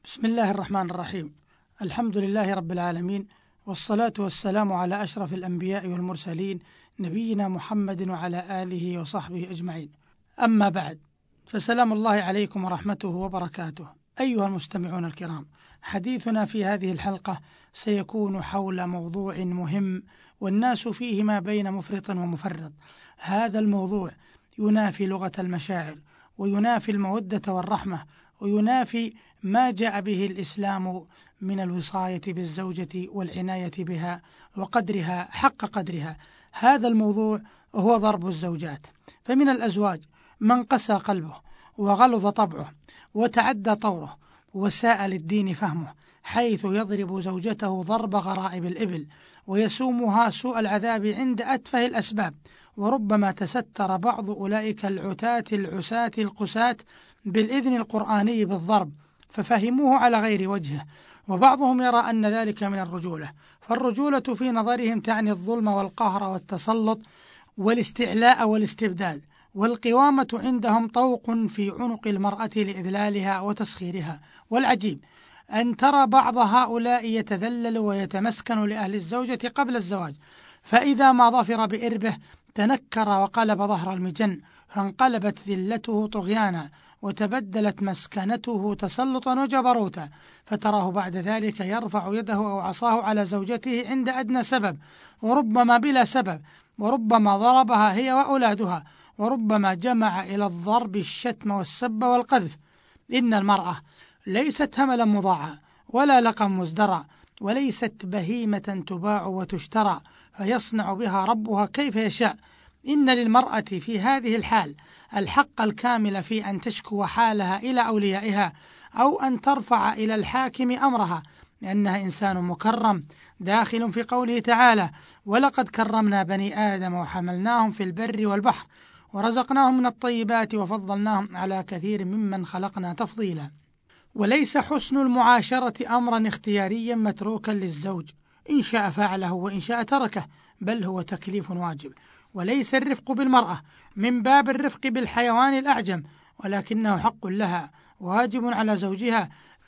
بسم الله الرحمن الرحيم. الحمد لله رب العالمين، والصلاة والسلام على أشرف الأنبياء والمرسلين، نبينا محمد وعلى آله وصحبه أجمعين. أما بعد، فسلام الله عليكم ورحمته وبركاته. أيها المستمعون الكرام، حديثنا في هذه الحلقة سيكون حول موضوع مهم والناس فيه ما بين مفرط ومفرط. هذا الموضوع ينافي لغة المشاعر، وينافي المودة والرحمة، وينافي ما جاء به الإسلام من الوصاية بالزوجة والعناية بها وقدرها حق قدرها. هذا الموضوع هو ضرب الزوجات. فمن الأزواج من قسى قلبه وغلظ طبعه وتعدى طوره وساء للدين فهمه، حيث يضرب زوجته ضرب غرائب الإبل ويسومها سوء العذاب عند أتفه الأسباب. وربما تستر بعض أولئك العتاة العساة القساة بالإذن القرآني بالضرب ففهموه على غير وجهه، وبعضهم يرى أن ذلك من الرجولة، فالرجولة في نظرهم تعني الظلم والقهر والتسلط والاستعلاء والاستبداد، والقوامة عندهم طوق في عنق المرأة لإذلالها وتسخيرها. والعجيب أن ترى بعض هؤلاء يتذلل ويتمسكن لأهل الزوجة قبل الزواج، فإذا ما ظفر بإربه تنكر وقلب ظهر المجن، فانقلبت ذلته طغيانا وتبدلت مسكنته تسلطا وجبروتا، فتراه بعد ذلك يرفع يده أو عصاه على زوجته عند أدنى سبب، وربما بلا سبب، وربما ضربها هي وأولادها، وربما جمع إلى الضرب الشتم والسب والقذف. إن المرأة ليست هملا مضاعا ولا لقم مزدرى، وليست بهيمة تباع وتشترى فيصنع بها ربها كيف يشاء. إن للمرأة في هذه الحال الحق الكامل في أن تشكو حالها إلى أوليائها أو أن ترفع إلى الحاكم أمرها، لأنها إنسان مكرم داخل في قوله تعالى: ولقد كرمنا بني آدم وحملناهم في البر والبحر ورزقناهم من الطيبات وفضلناهم على كثير ممن خلقنا تفضيلا. وليس حسن المعاشرة أمرا اختياريا متروكا للزوج، إن شاء فعله وإن شاء تركه، بل هو تكليف واجب. وليس الرفق بالمرأة من باب الرفق بالحيوان الأعجم، ولكنه حق لها واجب على زوجها،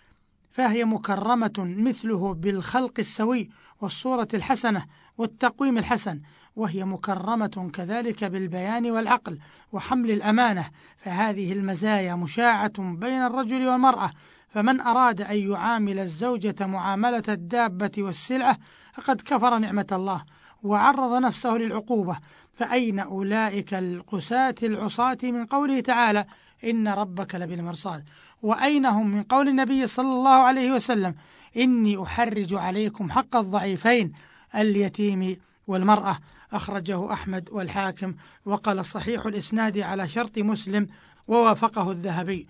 فهي مكرمة مثله بالخلق السوي والصورة الحسنة والتقويم الحسن، وهي مكرمة كذلك بالبيان والعقل وحمل الأمانة، فهذه المزايا مشاعة بين الرجل والمرأة. فمن أراد أن يعامل الزوجة معاملة الدابة والسلعة فقد كفر نعمة الله وعرض نفسه للعقوبة. فأين أولئك القساة العصاة من قوله تعالى: إن ربك لبالمرصاد؟ وأين هم من قول النبي صلى الله عليه وسلم: إني أحرج عليكم حق الضعيفين اليتيم والمرأة؟ أخرجه أحمد والحاكم، وقال صحيح الإسناد على شرط مسلم، ووافقه الذهبي.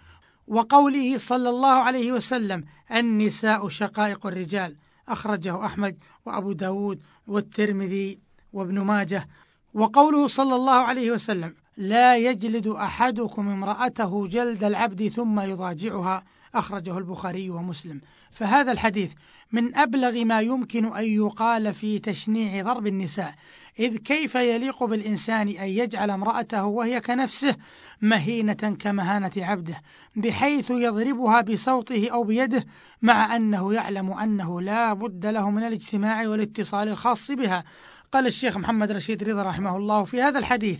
وقوله صلى الله عليه وسلم: النساء شقائق الرجال، أخرجه أحمد وأبو داود والترمذي وابن ماجه. وقوله صلى الله عليه وسلم: لا يجلد أحدكم امرأته جلد العبد ثم يضاجعها، أخرجه البخاري ومسلم. فهذا الحديث من أبلغ ما يمكن أن يقال في تشنيع ضرب النساء، إذ كيف يليق بالإنسان أن يجعل امرأته وهي كنفسه مهينة كمهانة عبده، بحيث يضربها بصوته أو بيده، مع أنه يعلم أنه لا بد له من الاجتماع والاتصال الخاص بها. قال الشيخ محمد رشيد رضا رحمه الله في هذا الحديث: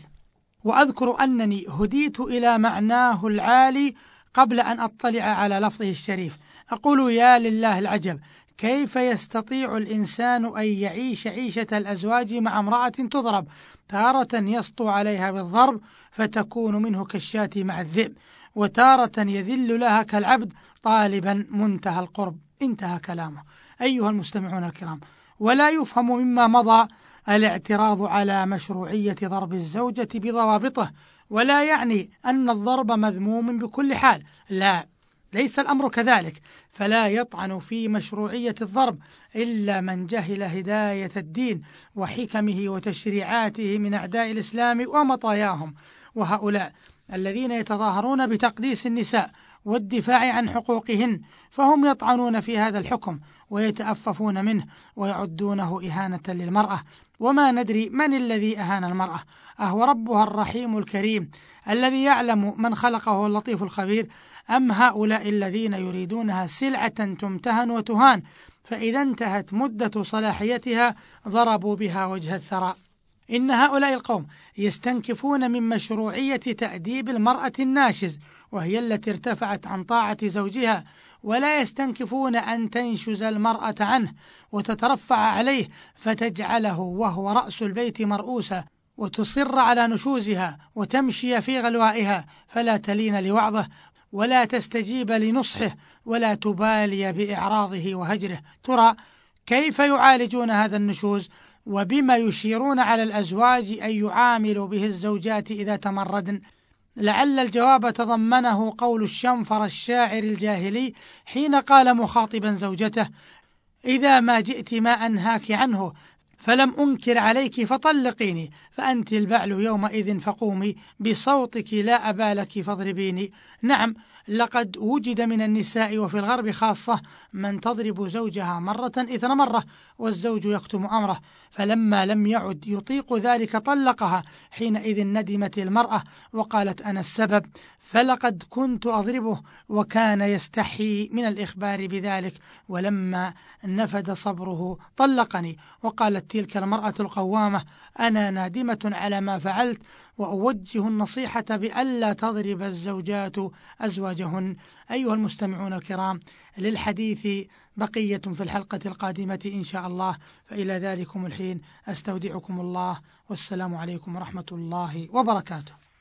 وأذكر أنني هديت إلى معناه العالي قبل أن أطلع على لفظه الشريف، أقول: يا لله العجب، كيف يستطيع الإنسان أن يعيش عيشة الأزواج مع امرأة تضرب، تارة يسطو عليها بالضرب فتكون منه كالشاة مع الذئب، وتارة يذل لها كالعبد طالبا منتهى القرب. انتهى كلامه. أيها المستمعون الكرام، ولا يفهم مما مضى الاعتراض على مشروعية ضرب الزوجة بضوابطه، ولا يعني أن الضرب مذموم بكل حال، لا، ليس الأمر كذلك، فلا يطعن في مشروعية الضرب إلا من جهل هداية الدين وحكمه وتشريعاته من أعداء الإسلام ومطاياهم. وهؤلاء الذين يتظاهرون بتقديس النساء والدفاع عن حقوقهن فهم يطعنون في هذا الحكم ويتأففون منه ويعدونه إهانة للمرأة. وما ندري من الذي أهان المرأة، أهو ربها الرحيم الكريم الذي يعلم من خلقه اللطيف الخبير، أم هؤلاء الذين يريدونها سلعة تمتهن وتهان، فإذا انتهت مدة صلاحيتها ضربوا بها وجه الثراء. إن هؤلاء القوم يستنكفون من مشروعية تأديب المرأة الناشز، وهي التي ارتفعت عن طاعة زوجها، ولا يستنكفون أن تنشز المرأة عنه وتترفع عليه فتجعله وهو رأس البيت مرؤوسا، وتصر على نشوزها وتمشي في غلوائها، فلا تلين لوعظه ولا تستجيب لنصحه ولا تبالي بإعراضه وهجره. ترى كيف يعالجون هذا النشوز؟ وبما يشيرون على الأزواج أن يعاملوا به الزوجات إذا تمردن؟ لعل الجواب تضمنه قول الشنفر الشاعر الجاهلي حين قال مخاطبا زوجته: إذا ما جئت ما أنهاك عنه فلم أنكر عليك فطلقيني، فأنت البعل يومئذ فقومي، بصوتك لا أبالك فاضربيني. نعم، لقد وجد من النساء وفي الغرب خاصة من تضرب زوجها مرة إثر مرة والزوج يكتم أمره، فلما لم يعد يطيق ذلك طلقها. حينئذ ندمت المرأة وقالت: أنا السبب، فلقد كنت أضربه وكان يستحي من الإخبار بذلك، ولما نفد صبره طلقني. وقالت تلك المرأة القوامة: أنا نادمة على ما فعلت، وأوجه النصيحة بألا تضرب الزوجات أزواجهن. أيها المستمعون الكرام، للحديث بقية في الحلقة القادمة إن شاء الله، فإلى ذلكم الحين أستودعكم الله، والسلام عليكم ورحمة الله وبركاته.